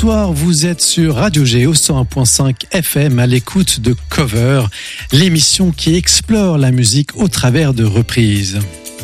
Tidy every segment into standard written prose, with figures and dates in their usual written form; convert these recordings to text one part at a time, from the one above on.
soir, vous êtes sur Radio G au 101.5 FM à l'écoute de Cover, l'émission qui explore la musique au travers de reprises.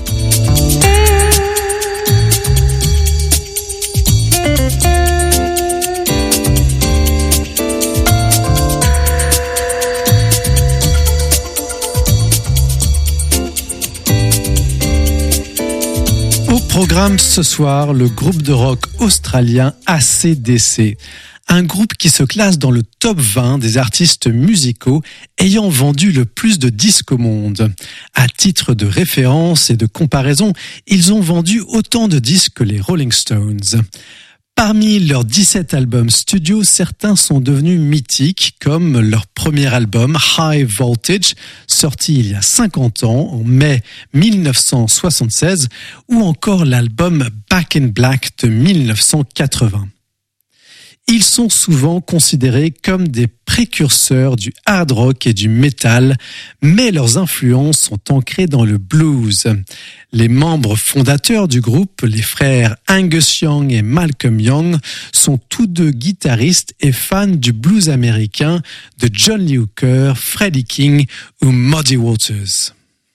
Programme ce soir, le groupe de rock australien AC/DC. Un groupe qui se classe dans le top 20 des artistes musicaux ayant vendu le plus de disques au monde. À titre de référence et de comparaison, ils ont vendu autant de disques que les Rolling Stones. Parmi leurs 17 albums studio, certains sont devenus mythiques, comme leur premier album High Voltage, sorti il y a 50 ans, en mai 1976, ou encore l'album Back in Black de 1980. Ils sont souvent considérés comme des précurseurs du hard rock et du metal, mais leurs influences sont ancrées dans le blues. Les membres fondateurs du groupe, les frères Angus Young et Malcolm Young, sont tous deux guitaristes et fans du blues américain de John Lee Hooker, Freddie King ou Muddy Waters.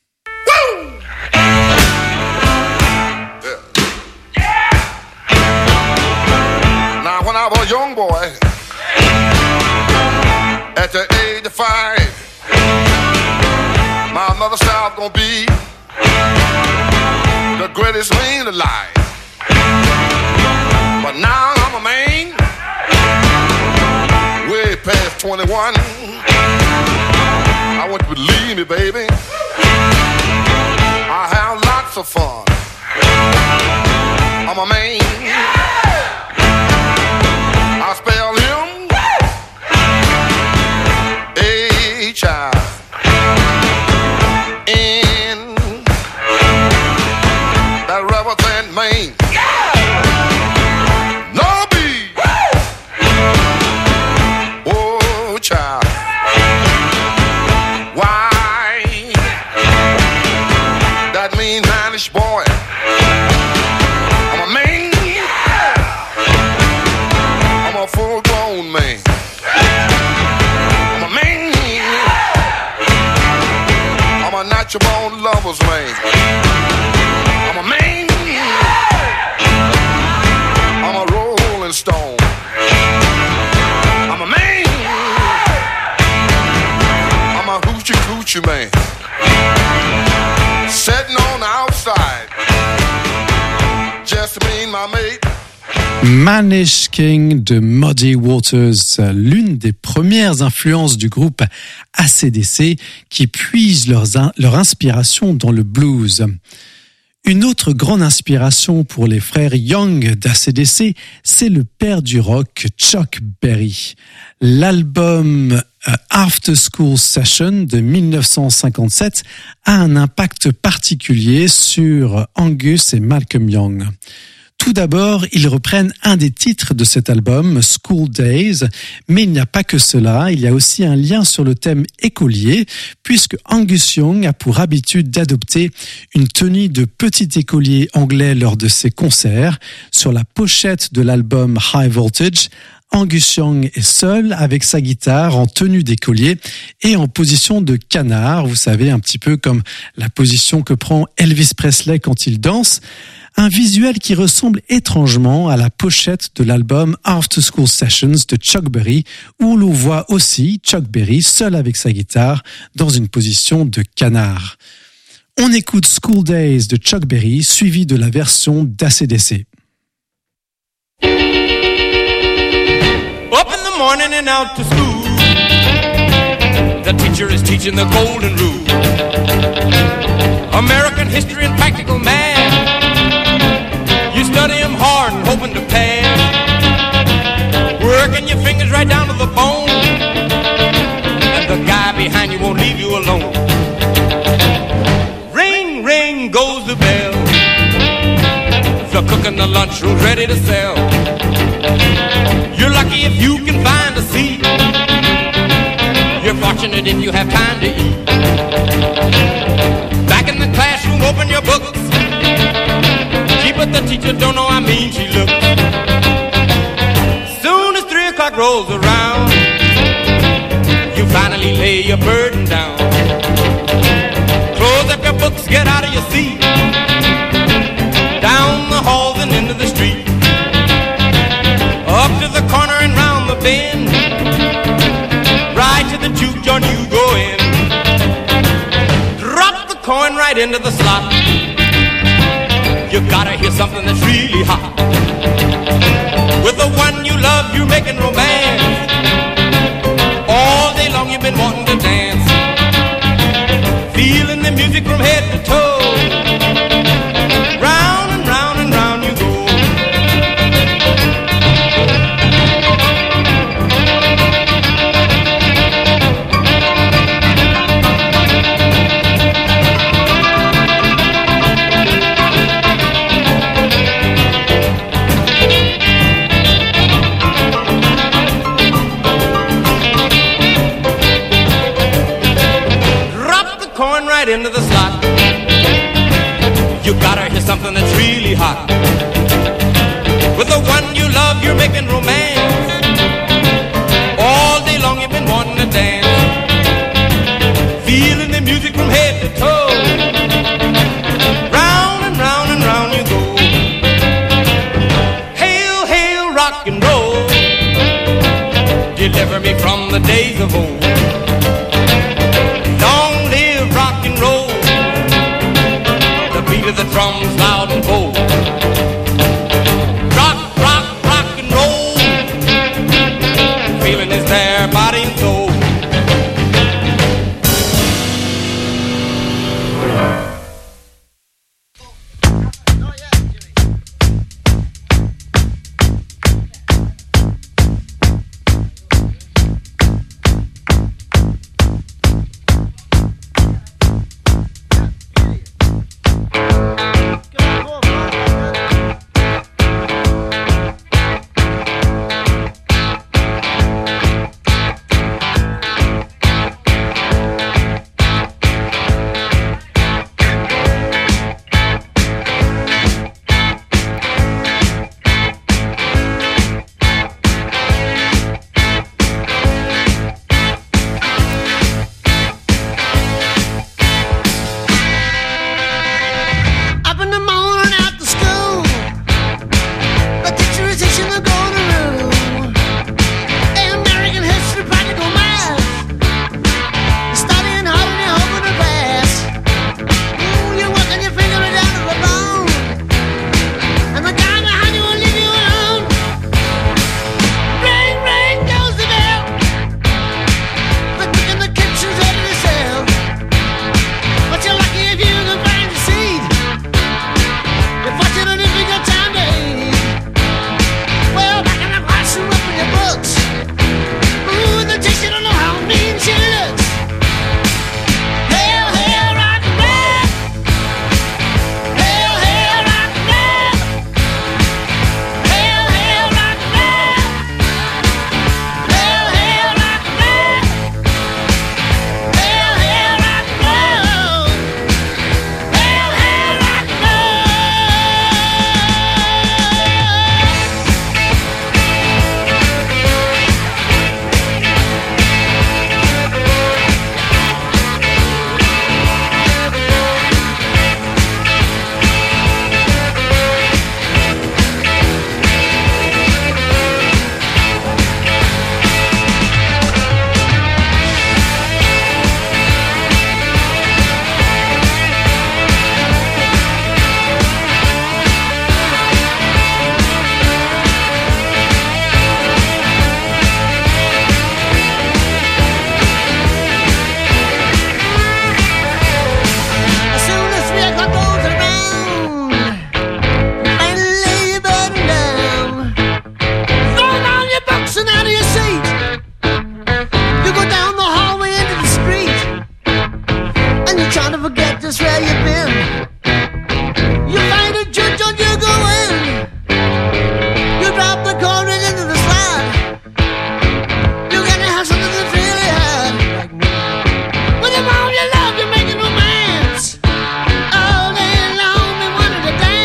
When I was a young boy, at the age of 5, my mother said I was gonna be the greatest man alive. But now I'm a man, way past 21. I want you to believe me, baby. I have lots of fun. I'm a man. I spell him H-I-N, that rubber band man. No B, oh child, why, that mean manish boy. I'm a man. A full-grown man. I'm a man. I'm a natural-born lover's man. I'm a man. I'm a rolling stone. I'm a man. I'm a hoochie-coochie man. Sitting on the outside, just me and my mate. Manish King de Muddy Waters, l'une des premières influences du groupe AC/DC qui puise leur inspiration dans le blues. Une autre grande inspiration pour les frères Young d'AC/DC, c'est le père du rock, Chuck Berry. L'album After School Session de 1957 a un impact particulier sur Angus et Malcolm Young. Tout d'abord, ils reprennent un des titres de cet album, School Days, mais il n'y a pas que cela, il y a aussi un lien sur le thème écolier, puisque Angus Young a pour habitude d'adopter une tenue de petit écolier anglais lors de ses concerts. Sur la pochette de l'album High Voltage, Angus Young est seul avec sa guitare en tenue d'écolier et en position de canard, vous savez, un petit peu comme la position que prend Elvis Presley quand il danse. Un visuel qui ressemble étrangement à la pochette de l'album After School Sessions de Chuck Berry, où l'on voit aussi Chuck Berry seul avec sa guitare dans une position de canard. On écoute School Days de Chuck Berry, suivi de la version d'AC/DC. Up in the morning and out to school, the teacher is teaching the golden rule, American history and practical math. Study them hard and hoping to pass. Working your fingers right down to the bone, and the guy behind you won't leave you alone. Ring, ring goes the bell. The cook in the lunchroom's ready to sell. You're lucky if you can find a seat. You're fortunate if you have time to eat. Back in the classroom, open your books. But the teacher don't know how mean she looks. Soon as rolls around, you finally lay your burden down. Close up your books, get out of your seat, down the halls and into the street, up to the corner and round the bend, right to the juke joint you go in. Drop the coin right into the slot. You gotta hear something that's really hot. With the one you love, you're making romance. All day long you've been wanting to dance, feeling the music from head to toe. Round and round and round you go. Into the slot. You gotta hear something that's really hot. With the one you love, you're making romance. All day long you've been wanting to dance, feeling the music from head to toe. Round and round and round you go. Hail, hail, rock and roll, deliver me from the days of old. Rock and roll, the beat of the drums loud and bold. Rock, rock, rock and roll, feeling is there, body and soul.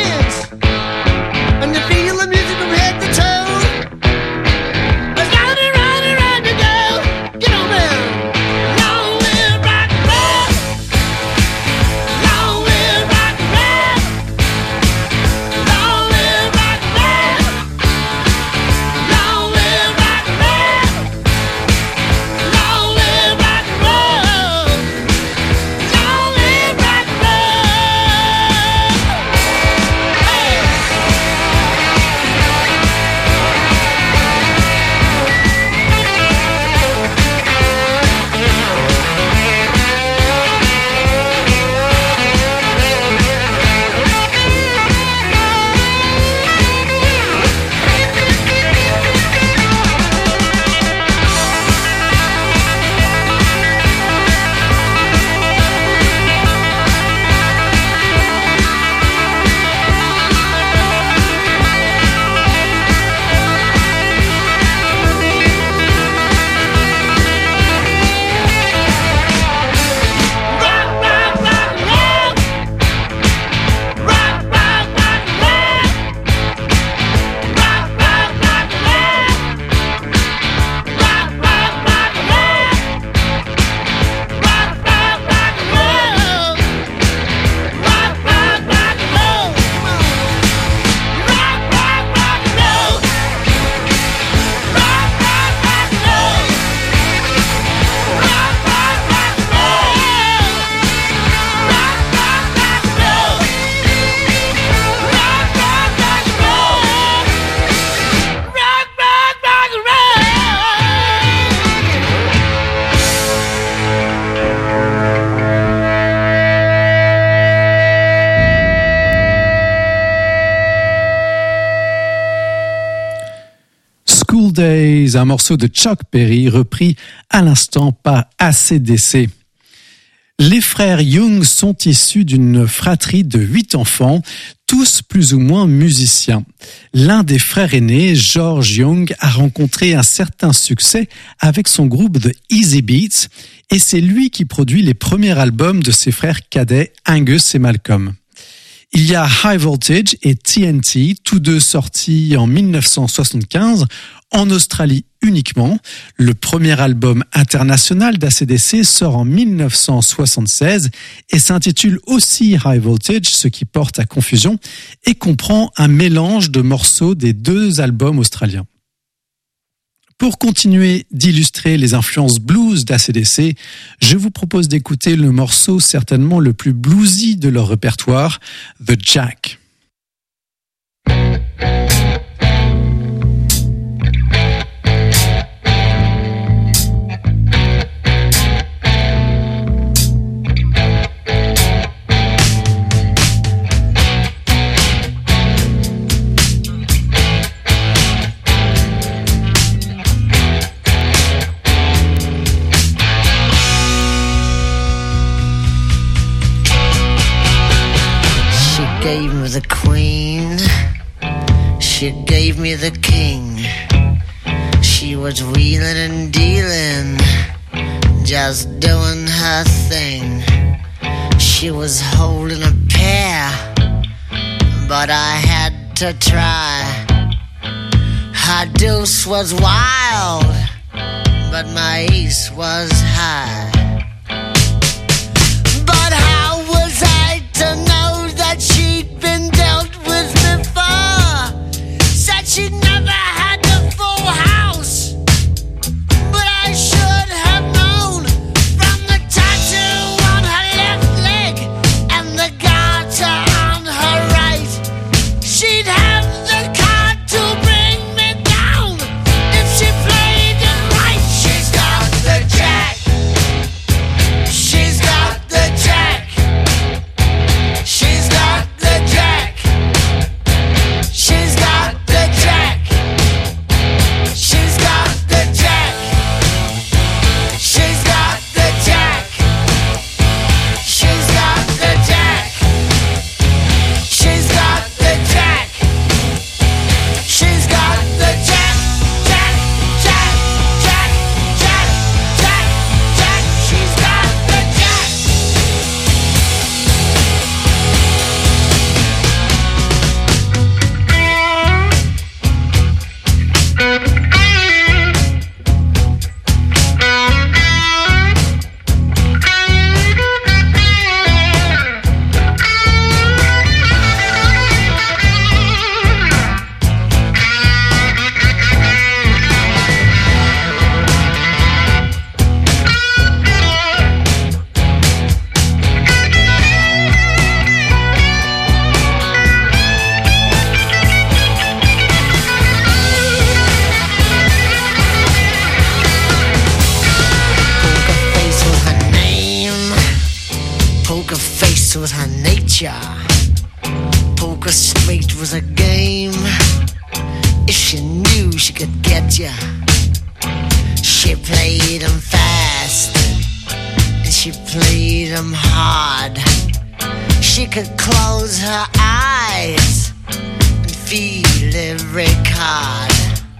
Down reprise un morceau de Chuck Berry repris à l'instant par AC/DC. Les frères Young sont issus d'une fratrie de 8 enfants, tous plus ou moins musiciens. L'un des frères aînés, George Young, a rencontré un certain succès avec son groupe The Easy Beats et c'est lui qui produit les premiers albums de ses frères cadets Angus et Malcolm. Il y a High Voltage et TNT, tous deux sortis en 1975, en Australie uniquement. Le premier album international d'ACDC sort en 1976 et s'intitule aussi High Voltage, ce qui porte à confusion, et comprend un mélange de morceaux des deux albums australiens. Pour continuer d'illustrer les influences blues d'ACDC, je vous propose d'écouter le morceau certainement le plus bluesy de leur répertoire, The Jack. Gave me the queen, she gave me the king. She was wheeling and dealing, just doing her thing. She was holding a pair, but I had to try. Her deuce was wild, but my ace was high. But how was I to know that she'd been dealt with before? Said she'd never had the full house, but I should have known from the tattoo on her left leg and the garter on her right. She'd have the card to bring me down if she played it right. She's got the jack. She's got the jack. She's got the jack. She's got the jack. She's got the jack. She's got the jack. She's got the jack. She's got the jack. She's got the jack. Jack, jack, jack, jack, jack, jack. She's got the jack. Poker face was her nature. Poker straight was a game. If she knew she could get ya, she played 'em fast and she played 'em hard. She could close her eyes and feel every card.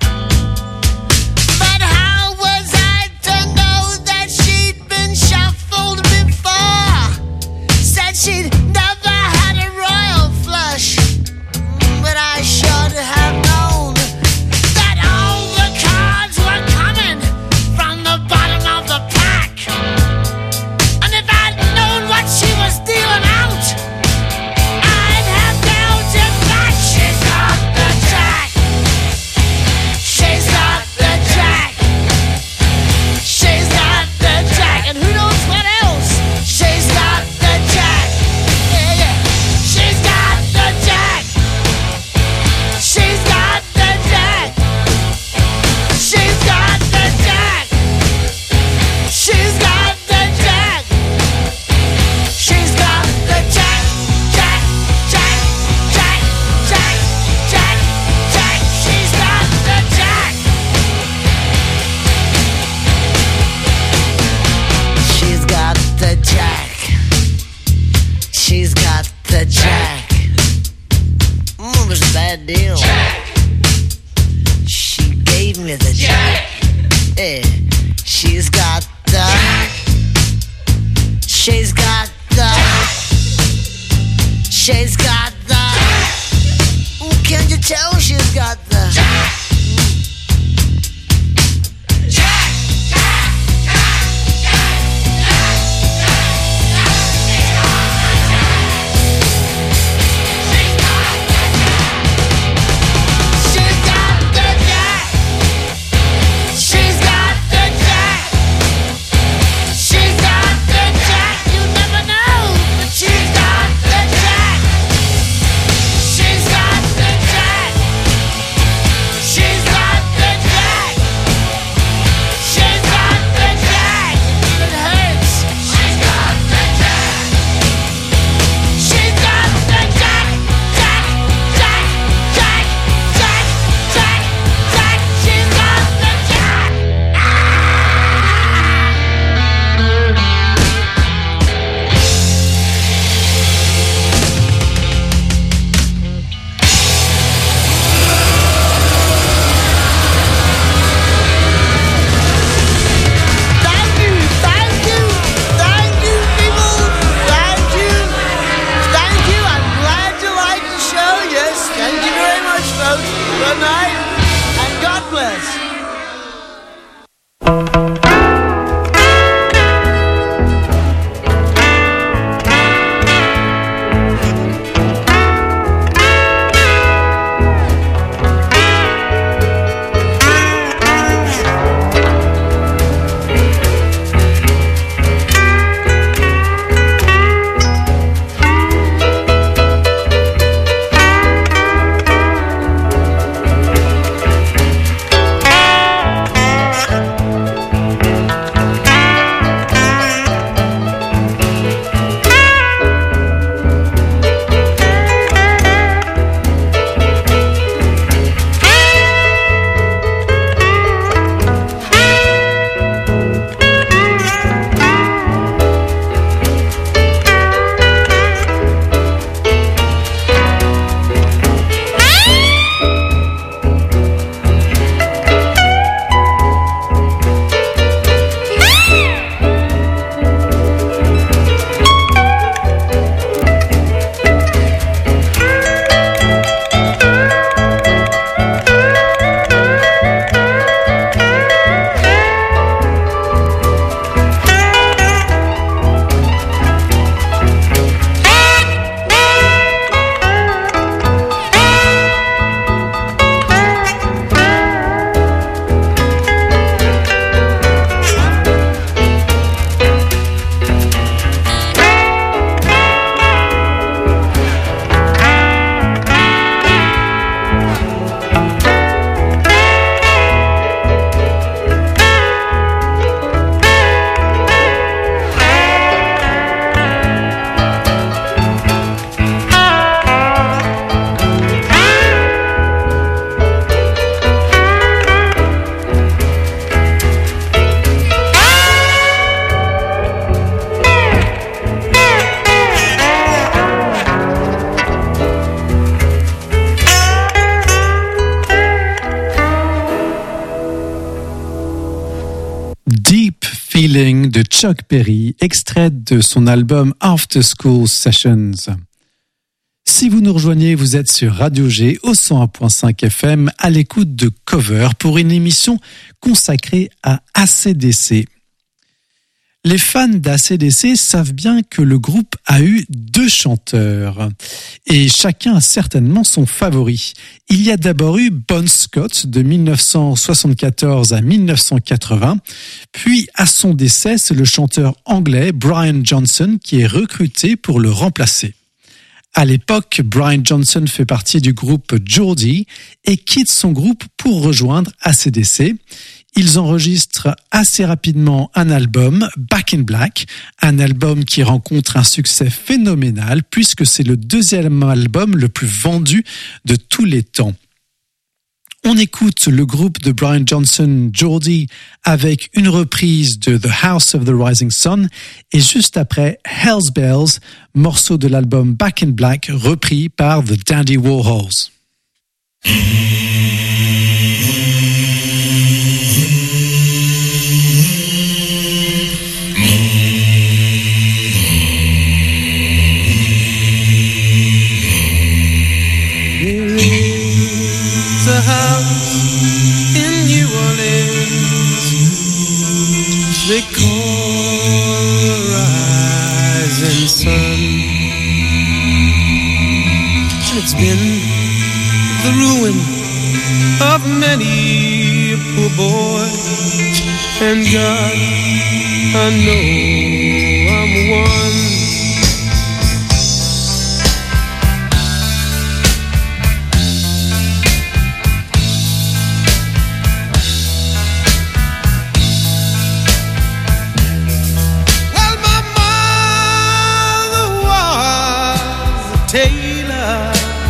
But how was I to know that she'd been shuffled before? Said she'd never had a royal flush, but I should have known that all the cards were coming from the bottom of the pack. And if I'd known what she was dealing out, I'd have dealt it back. She's got the jack. deal. She gave me the jack. Yeah. She's got the. She's got the. She's got the. Ooh, can't you tell she's got the? Feeling de Chuck Berry, extrait de son album After School Sessions. Si vous nous rejoignez, vous êtes sur Radio G au 101.5 FM à l'écoute de Cover pour une émission consacrée à AC/DC. Les fans d'AC/DC savent bien que le groupe a eu 2 chanteurs et chacun a certainement son favori. Il y a d'abord eu Bon Scott de 1974 à 1980, puis à son décès, c'est le chanteur anglais Brian Johnson qui est recruté pour le remplacer. À l'époque, Brian Johnson fait partie du groupe Geordie et quitte son groupe pour rejoindre AC/DC. Ils enregistrent assez rapidement un album, Back in Black, un album qui rencontre un succès phénoménal puisque c'est le 2e album le plus vendu de tous les temps. On écoute le groupe de Brian Johnson, Geordie, avec une reprise de The House of the Rising Sun et juste après Hell's Bells, morceau de l'album Back in Black repris par The Dandy Warhols. A house in New Orleans they call the rising sun, and it's been the ruin of many a poor boy, and God, I know I'm one. Taylor,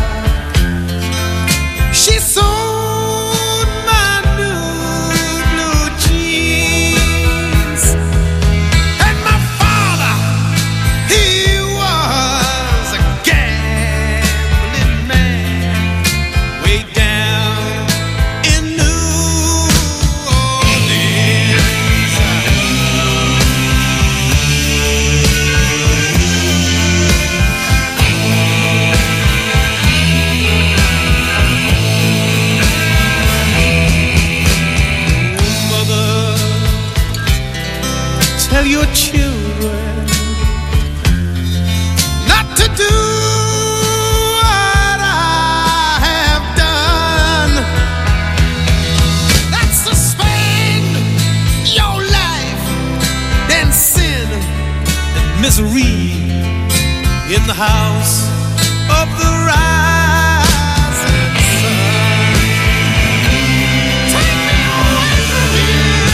she sold my new blue jeans, and my father, he was a gambling man way down in New Orleans. Tell your children not to do what I have done. That's to spend your life in sin and misery in the house of the rising sun. Take me away from here.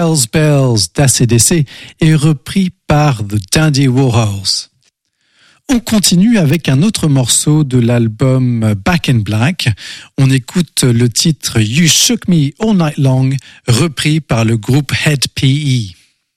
Hell's Bells d'ACDC est repris par The Dandy Warhols. On continue avec un autre morceau de l'album Back in Black. On écoute le titre You Shook Me All Night Long, repris par le groupe Head PE.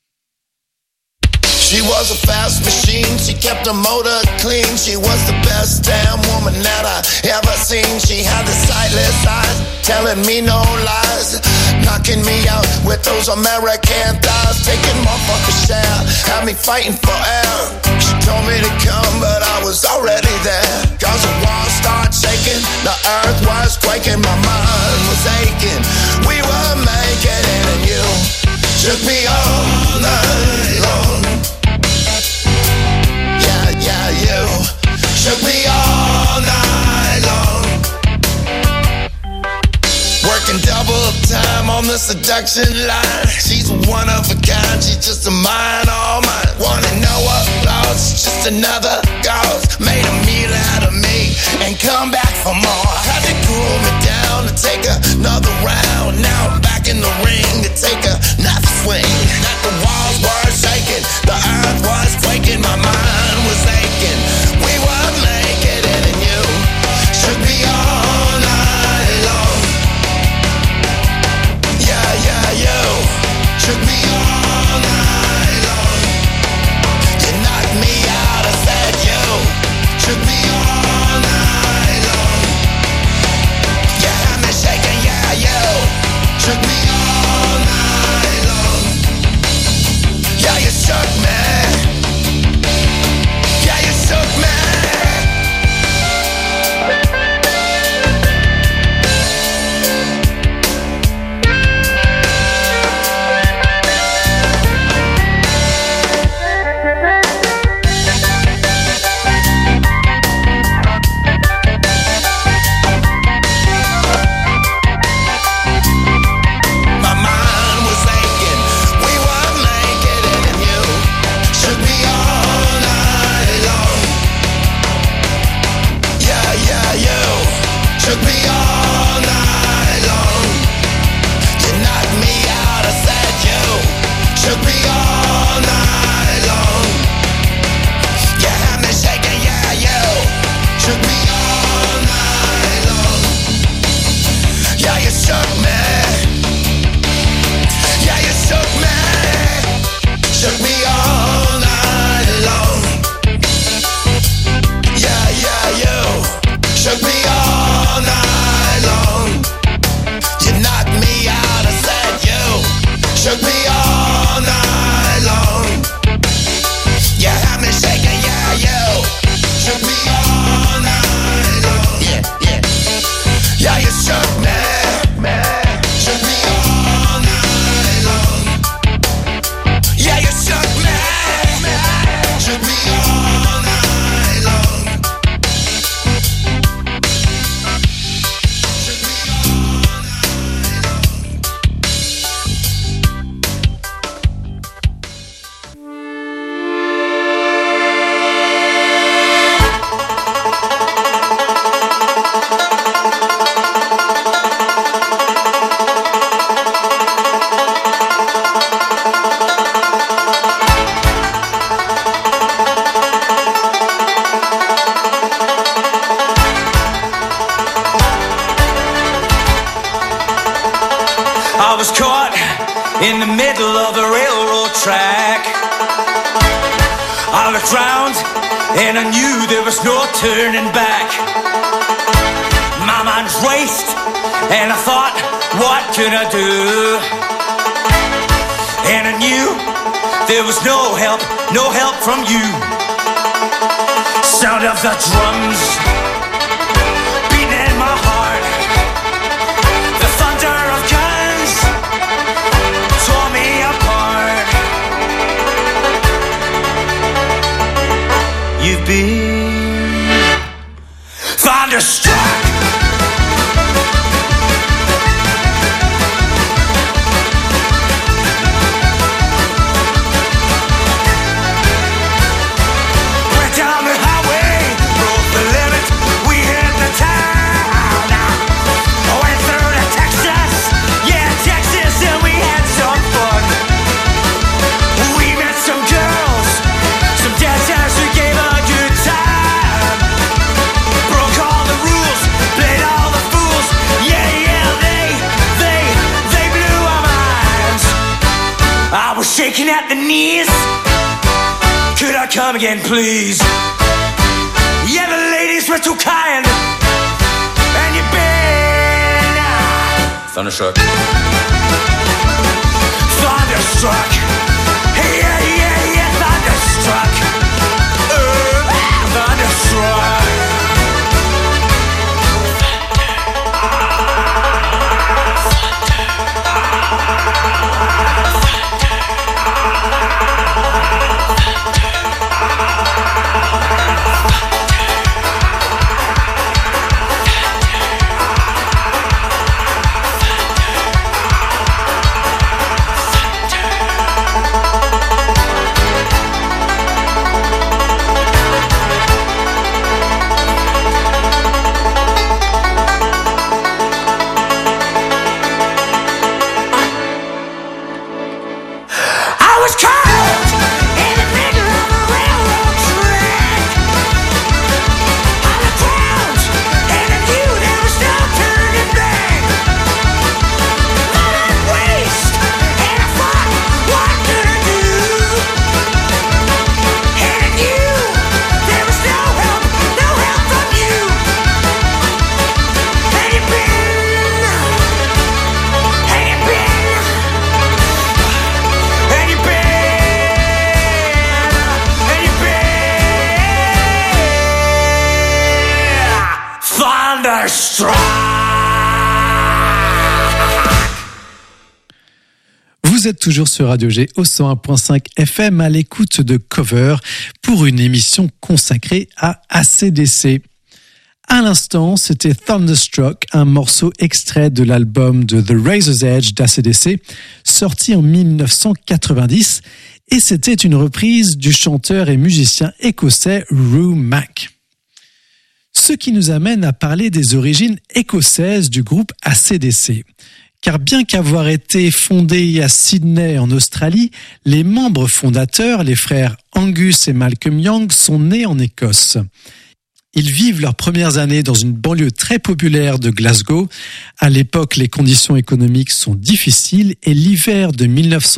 She was a fast machine, she kept her motor clean. She was the best damn woman that I ever seen. She had the sightless eyes, telling me no lies, knocking me out with those American thighs, taking motherfucking share, had me fighting for air. She told me to come, but I was already there. Cause the walls started shaking, the earth was quaking, my mind was aching. We were making it and you shook me all night long. Yeah, you shook me all night long. Working double time on the seduction line. She's one of a kind, she's just a mine, all mine. Wanna know what lost, just another ghost. Made a meal out of me and come back for more. Had to cool me down to take another round. Now I'm back in the ring to take another swing. Not the walls were shaking, the earth was quaking, my mind was aching. We were making it and you shook me all night long. Yeah, you shook me all night long. You knocked me out, I said you shook me all night long. You had me shaking, yeah, you shook me all night long. Yeah, you shook me. Yeah, you shook me. Took me all night long. You knocked me out, I said you took me all night long. You had me shaking, yeah, you took me all night long. Yeah, you shook me. Yeah, you shook me. Shook me all night long. Yeah, you shook me all night long. You knocked me out, I said you shook me all night long. You had me shaking, yeah, you shook me all night long. Yeah, yeah, you shook me. Shook me all night long. Yeah, you shook me. Shook me all night long. I was caught in the middle of the railroad track. I looked round and I knew there was no turning back. My mind raced and I thought, what can I do? And I knew there was no help from you. Sound of the drums beating in my heart. The thunder of guns tore me apart. You've been thunderstruck. Went down the highway, broke the limit. shaking at the knees. Could I come again, please? Yeah, the ladies were too kind, and you've been thunderstruck. Thunderstruck. Yeah, yeah, yeah, thunderstruck. Thunderstruck. Vous êtes toujours sur Radio G au 101.5 FM à l'écoute de Cover pour une émission consacrée à AC/DC. À l'instant, c'était Thunderstruck, un morceau extrait de l'album de The Razor's Edge d'AC/DC, sorti en 1990, et c'était une reprise du chanteur et musicien écossais Roo Mac. Ce qui nous amène à parler des origines écossaises du groupe AC/DC. Car bien qu'avoir été fondé à Sydney en Australie, les membres fondateurs, les frères Angus et Malcolm Young, sont nés en Écosse. Ils vivent leurs premières années dans une banlieue très populaire de Glasgow. À l'époque, les conditions économiques sont difficiles et l'hiver de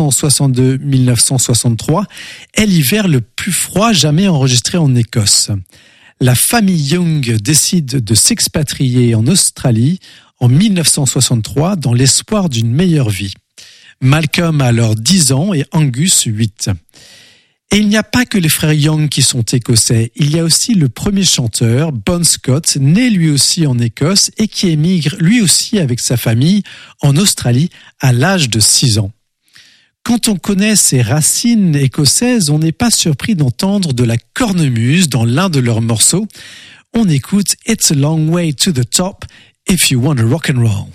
1962-1963 est l'hiver le plus froid jamais enregistré en Écosse. La famille Young décide de s'expatrier en Australie en 1963 dans l'espoir d'une meilleure vie. Malcolm a alors 10 ans et Angus 8. Et il n'y a pas que les frères Young qui sont écossais, il y a aussi le premier chanteur, Bon Scott, né lui aussi en Écosse et qui émigre lui aussi avec sa famille en Australie à l'âge de 6 ans. Quand on connaît ses racines écossaises, on n'est pas surpris d'entendre de la cornemuse dans l'un de leurs morceaux. On écoute It's a Long Way to the Top if you want to rock and roll.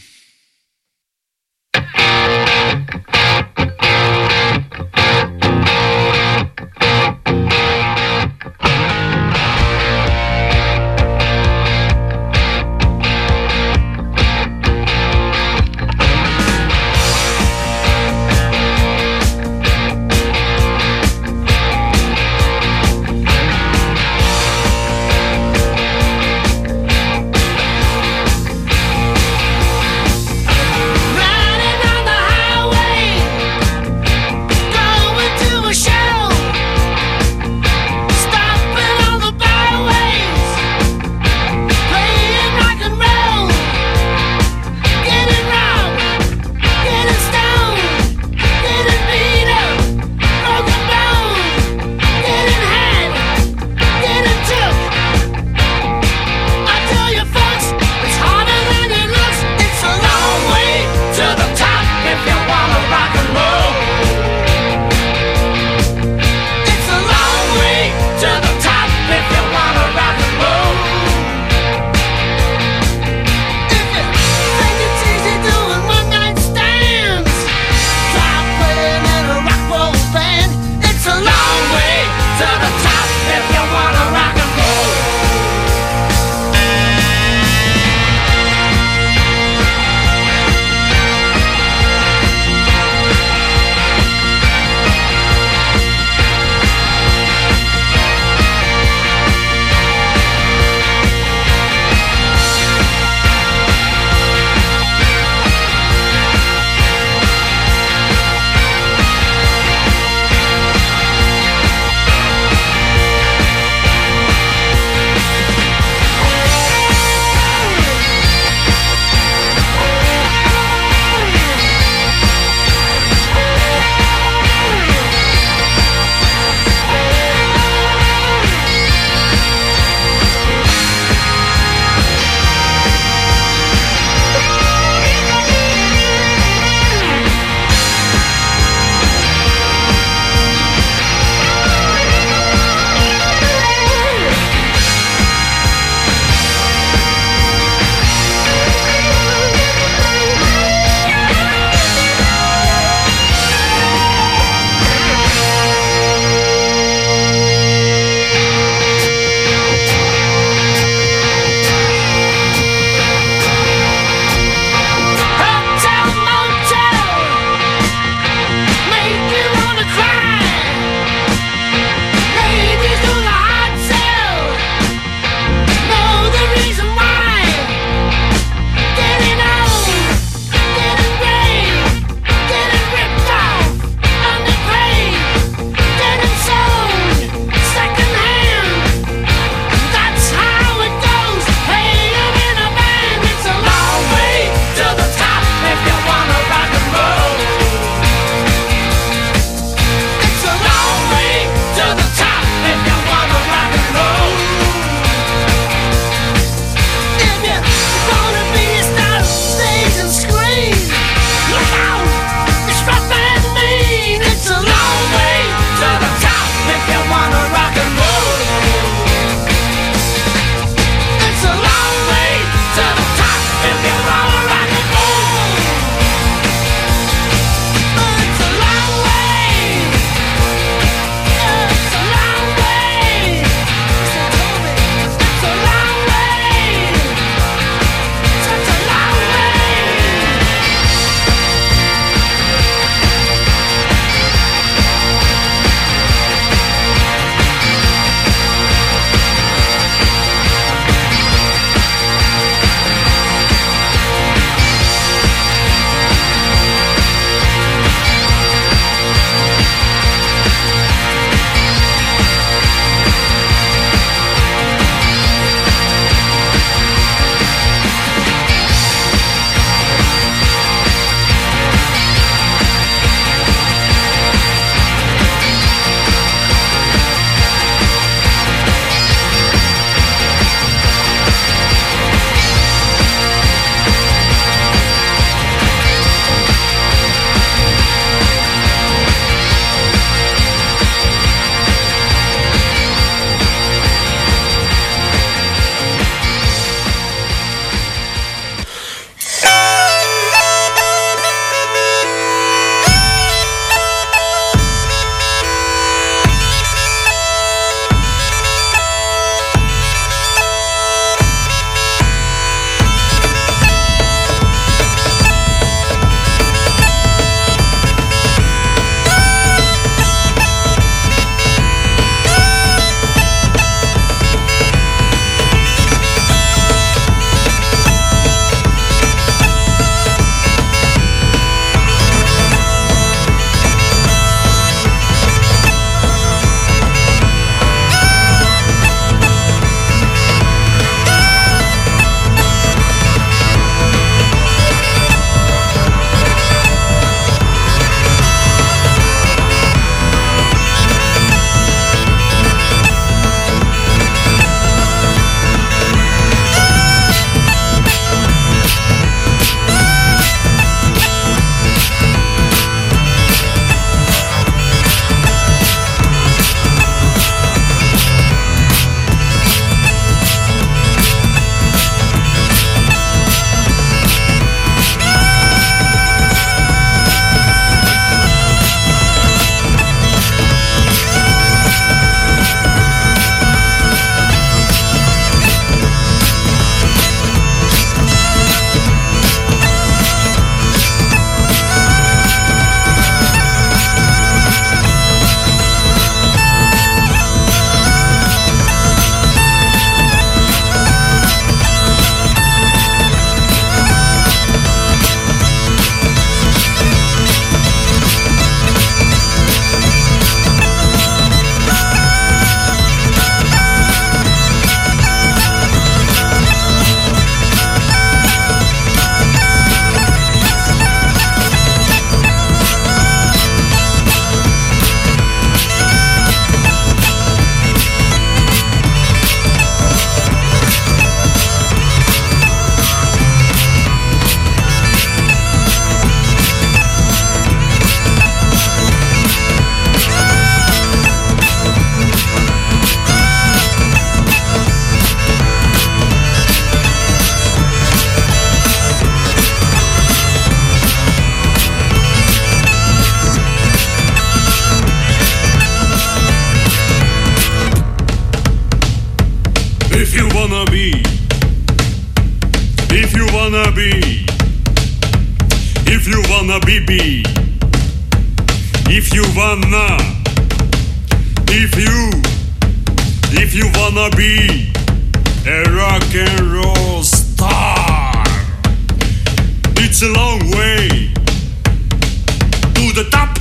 If you wanna be, if you wanna, if you wanna be a rock and roll star, it's a long way to the top.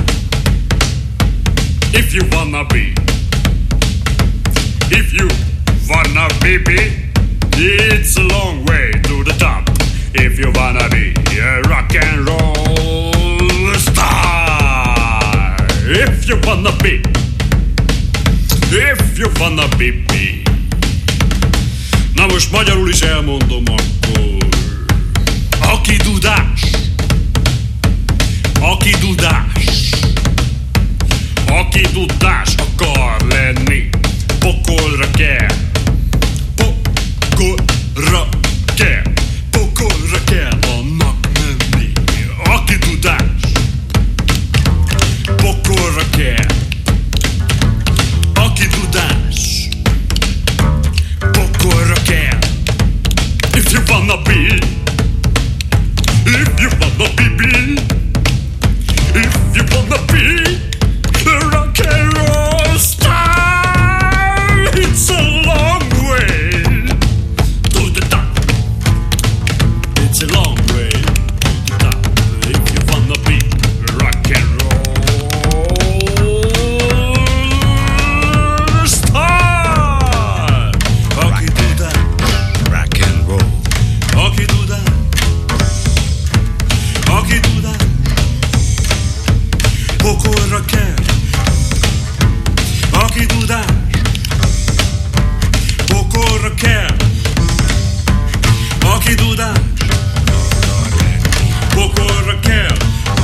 If you wanna be, if you wanna be, it's a long way to the top. If you wanna be a rock and roll star, if you wanna be, if you wanna be. Na most magyarul is elmondom akkor. Aki dudás, aki dudás, aki dudás akar lenni, pokolra kell, pokolra kell, pokolra kell annak menni. Aki dudás, pokolra kell, aki dudás, pokolra kell. If you wanna be, if you wanna be, if you wanna be a rock and roll star, it's a long way to the top. It's a long way to the top. If you wanna be a rock and roll star, aki do that, rock and roll. Aki do that, aki do that, pokolra kell. Aki dudás, pokolra kell. Aki dudás, pokolra kell.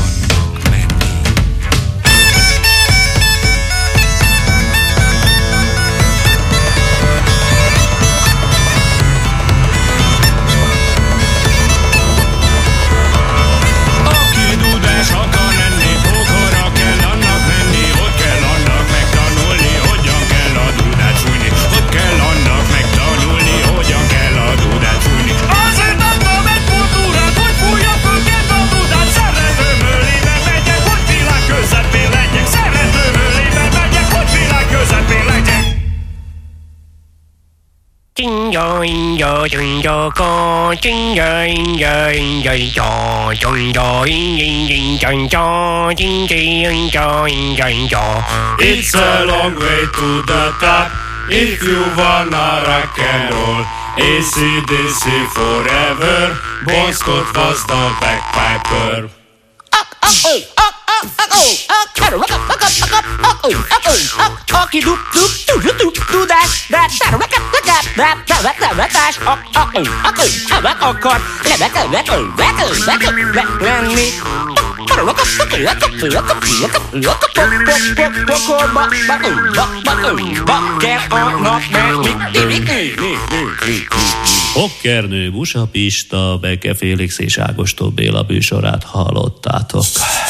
Aki dudás akar lenni, pokolra kell annak menni, ott kell annak megtanulni, hogyan kell a dudát fújni, ott kell annak megtanulni, hogyan kell a dudát fújni. Azért adtam egy kultúrát, hogy fújjak őket a dudát, szeretőm ölébe megyek, hogy világ közepén legyek, szeretőm ölébe megyek, hogy világ közepén legyek. It's a long way to the top if you wanna rock and roll. AC/DC forever, Bon Scott was the bagpiper. Aki do that akar lenni. Okkernő, Busa Pista, Beke Félix és Ágostó Béla bűsorát hallottátok.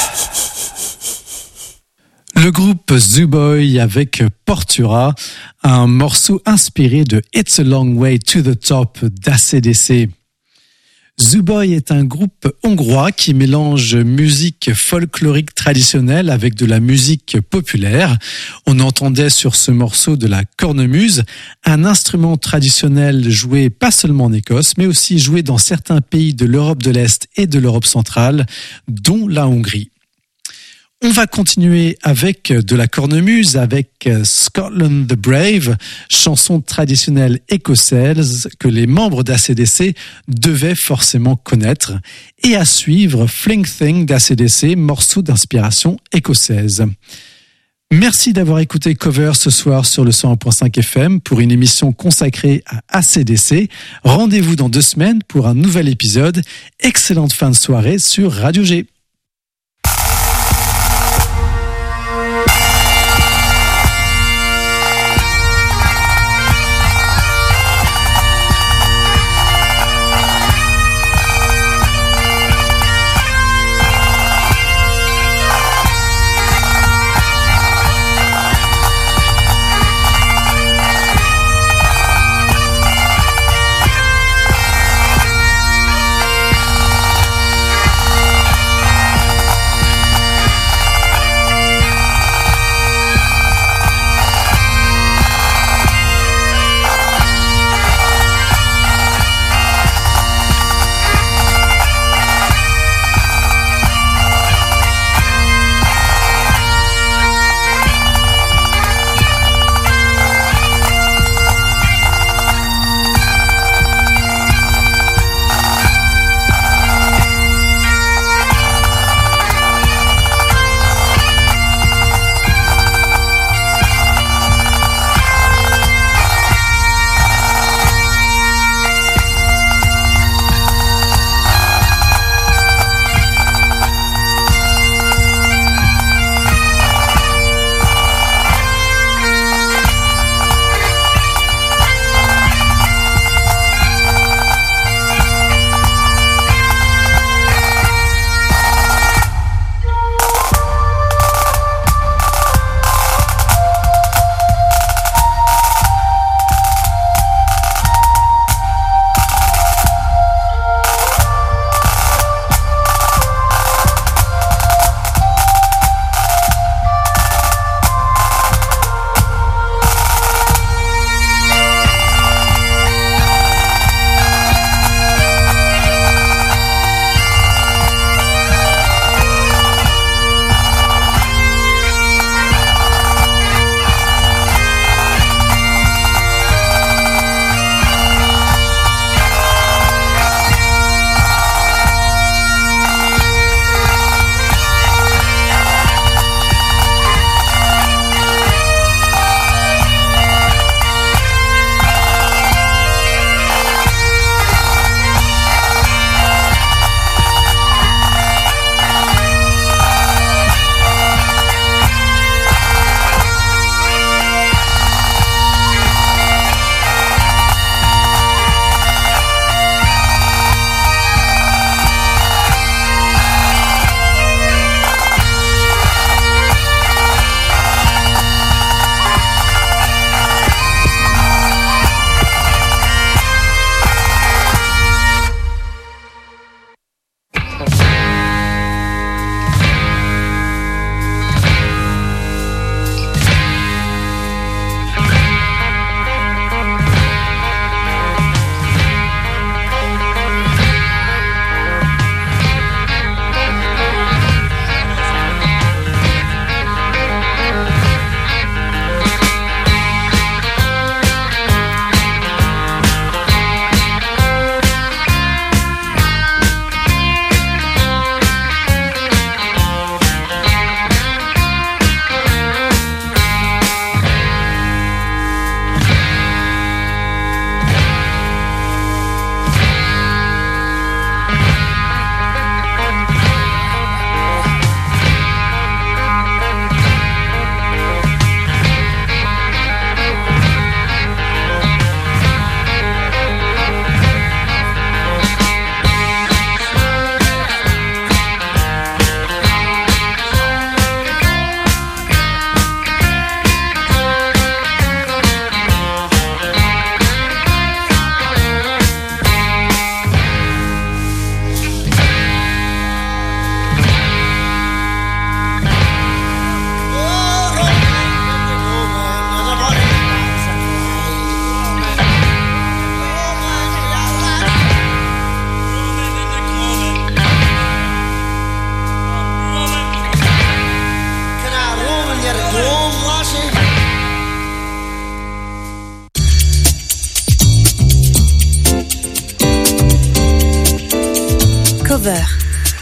Le groupe Zuboi avec Portura, un morceau inspiré de It's a Long Way to the Top d'ACDC. Zuboi est un groupe hongrois qui mélange musique folklorique traditionnelle avec de la musique populaire. On entendait sur ce morceau de la cornemuse, un instrument traditionnel joué pas seulement en Écosse, mais aussi joué dans certains pays de l'Europe de l'Est et de l'Europe centrale, dont la Hongrie. On va continuer avec de la cornemuse, avec Scotland the Brave, chanson traditionnelle écossaise que les membres d'ACDC devaient forcément connaître. Et à suivre, Fling Thing d'ACDC, morceau d'inspiration écossaise. Merci d'avoir écouté Cover ce soir sur le 101.5 FM pour une émission consacrée à ACDC. Rendez-vous dans 2 semaines pour un nouvel épisode. Excellente fin de soirée sur Radio G.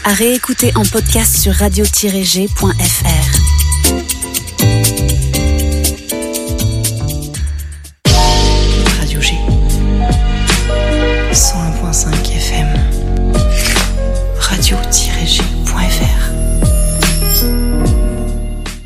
À réécouter en podcast sur radio-g.fr.